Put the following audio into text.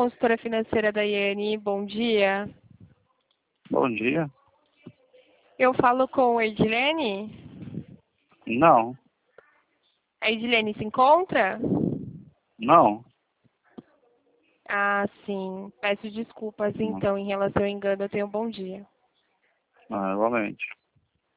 consultora financeira da INI. Bom dia. Bom dia. Eu falo com a Edilene? Não, A Edilene se encontra? não. Ah, sim. Peço desculpas, Não. então, em relação ao engano. Eu tenho um bom dia. Igualmente.